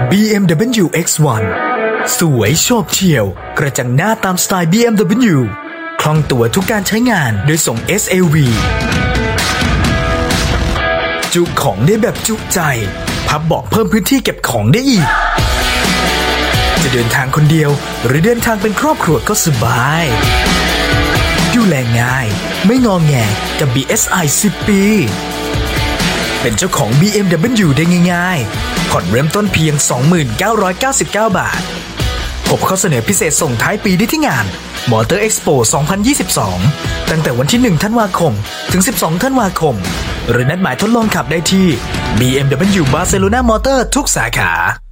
BMW X1 สวยโฉบเฉี่ยวกระจังหน้าตามสไตล์ BMW คล่องตัวทุกการใช้งานโดยส่ง SAV จุของได้แบบจุใจพับเบาะเพิ่มพื้นที่เก็บของได้อีกจะเดินทางคนเดียวหรือเดินทางเป็นครอบครัวก็สบายดูแลง่ายไม่งอแงกับ BSI 10 ปีเป็นเจ้าของ BMW ได้ง่ายๆผ่อนเริ่มต้นเพียง 29,999 บาทพบข้อเสนอพิเศษส่งท้ายปีได้ที่งาน Motor Expo 2022 ตั้งแต่วันที่ 1 ธันวาคมถึง 12 ธันวาคมหรือนัดหมายทดลองขับได้ที่ BMW Barcelona Motor ทุกสาขา